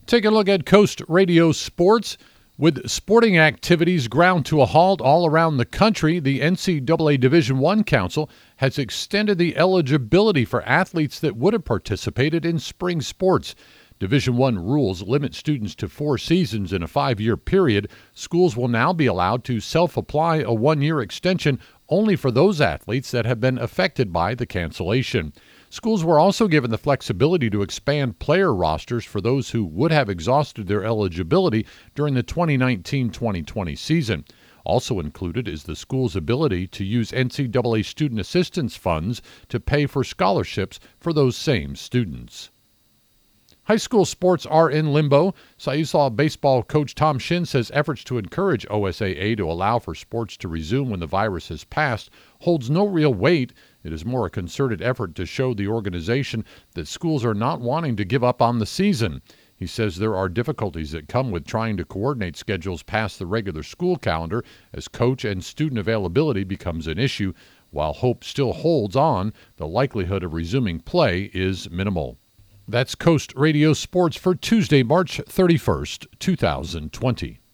Take a look at Coast Radio Sports. With sporting activities ground to a halt all around the country, the NCAA Division I Council has extended the eligibility for athletes that would have participated in spring sports. Division I rules limit students to 4 seasons in a 5-year period. Schools will now be allowed to self-apply a 1-year extension only for those athletes that have been affected by the cancellation. Schools were also given the flexibility to expand player rosters for those who would have exhausted their eligibility during the 2019-2020 season. Also included is the school's ability to use NCAA student assistance funds to pay for scholarships for those same students. High school sports are in limbo. Siuslaw baseball coach Tom Shin says efforts to encourage OSAA to allow for sports to resume when the virus has passed holds no real weight. It is more a concerted effort to show the organization that schools are not wanting to give up on the season. He says there are difficulties that come with trying to coordinate schedules past the regular school calendar as coach and student availability becomes an issue. While hope still holds on, the likelihood of resuming play is minimal. That's Coast Radio Sports for Tuesday, March 31st, 2020.